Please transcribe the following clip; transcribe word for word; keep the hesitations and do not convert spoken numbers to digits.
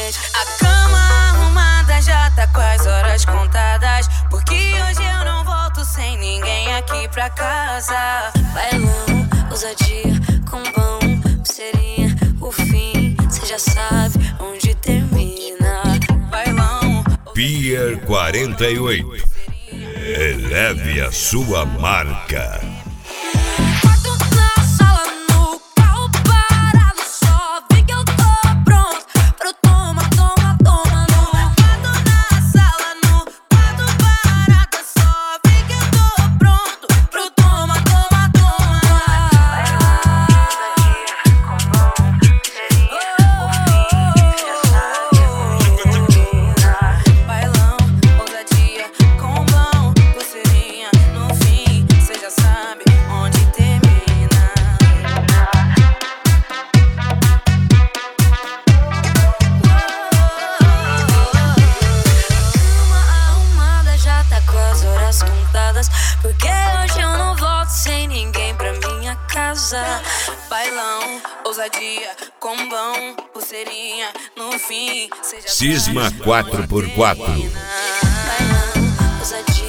noite. A cama arrumada já tá com as horas contadas, porque hoje eu não volto sem ninguém aqui pra casa. Bailão, ousadia, com pão, pulseirinha, o fim, cê já sabe onde termina. Bailão, Pier quarenta e oito. Eleve a sua marca. Porque hoje eu não volto sem ninguém pra minha casa. Bailão, ousadia, combão, pulseirinha, no fim, seja Cisma quatro por quatro. Bailão, ousadia.